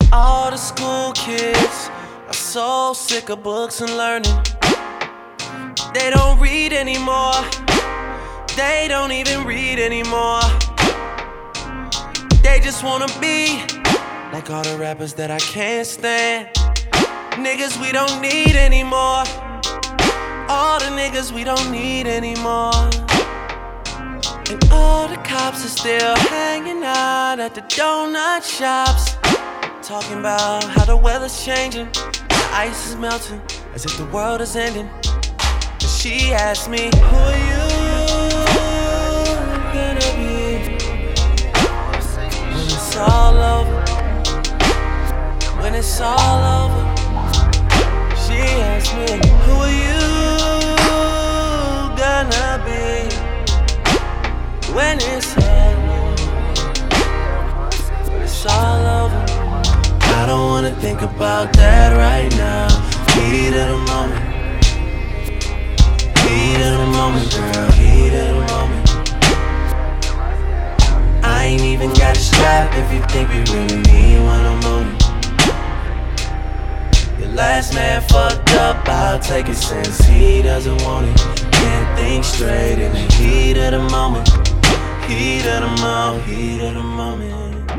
All the school kids are so sick of books and learning. They don't read anymore. They don't even read anymore. They just wanna be like all the rappers that I can't stand. Niggas we don't need anymore. All the niggas we don't need anymore. And all the cops are still hanging out at the donut shops, talking about how the weather's changing, the ice is melting, as if the world is ending. And she asked me, who are you gonna be when it's all over? When it's all over. She asked me, who are you gonna be when it's all over? When it's all over. I don't wanna think about that right now. Heat of the moment. Heat of the moment, girl. Heat of the moment. I ain't even got a strap if you think we really need one. I'm on it. Your last man fucked up, I'll take it since he doesn't want it. Can't think straight in the heat of the moment. Heat of the moment, heat of the moment.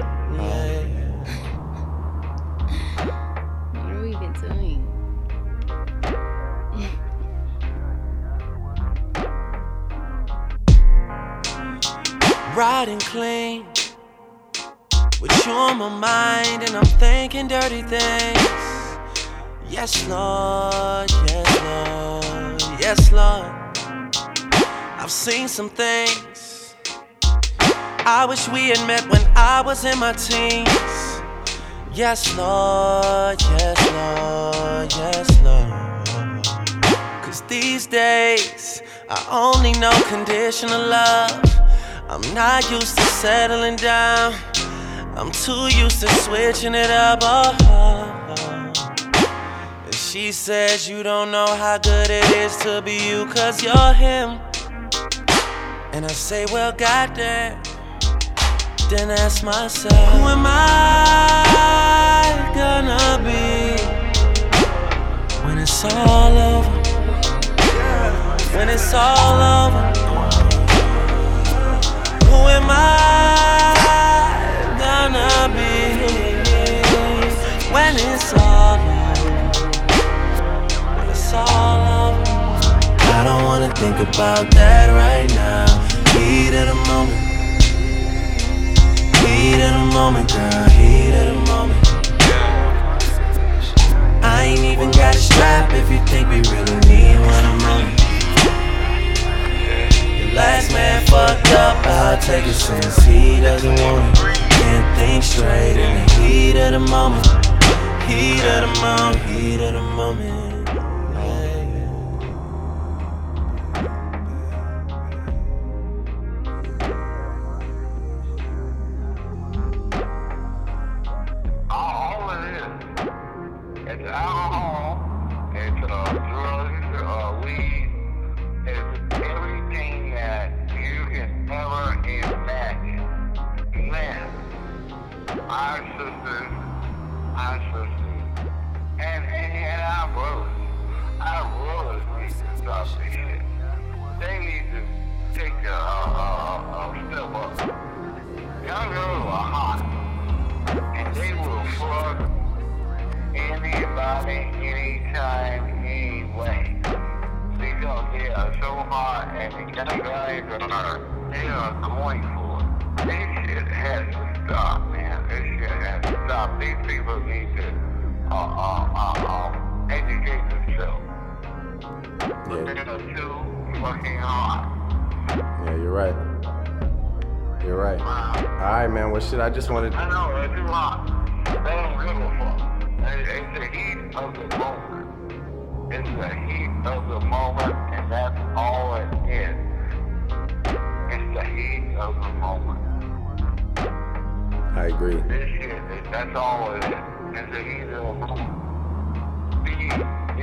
Riding clean with you on my mind, and I'm thinking dirty things. Yes, Lord, yes, Lord, yes, Lord. I've seen some things I wish we had met when I was in my teens. Yes, Lord, yes, Lord, yes, Lord. 'Cause these days I only know conditional love. I'm not used to settling down. I'm too used to switching it up. Oh. And she says you don't know how good it is to be you, 'cause you're him. And I say, well, goddamn. Then ask myself, who am I gonna be when it's all over? When it's all over. Who am I gonna be when it's all over? When it's all over. I don't wanna think about that right now. Heat of the moment. Heat of the moment, girl. Heat of the moment. I ain't even got a strap if you think we really need one. I'm on it. Last man fucked up, I'll take it since he doesn't want it. Can't think straight in the heat of the moment. Heat of the moment, heat of the moment. All it is, it's alcohol, it's drugs, weed, it's everything that you can ever imagine. Man, our sisters, and our brothers need to stop this shit. They need to take a step up. Young girls are hot, and they will fuck anybody, anytime, anyway. Because they are so hot, and the young guys they are going for it. This shit has to stop, man. This shit has to stop. These people need to educate themselves. Yeah. They're too fucking hot. Yeah, you're right. You're right. Alright, man. Well, shit, I just wanted. I know, they're too hot. They don't give a fuck. It's the heat of the moment. It's the heat of the moment, and that's all it is. It's the heat of the moment. I agree. This shit, that's all it is. It's the heat of the moment. Be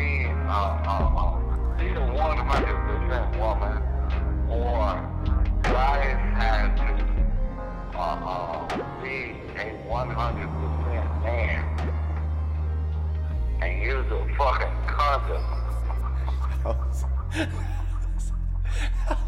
a 100% woman, or guys have to be a 100% man. And use a fucking condom.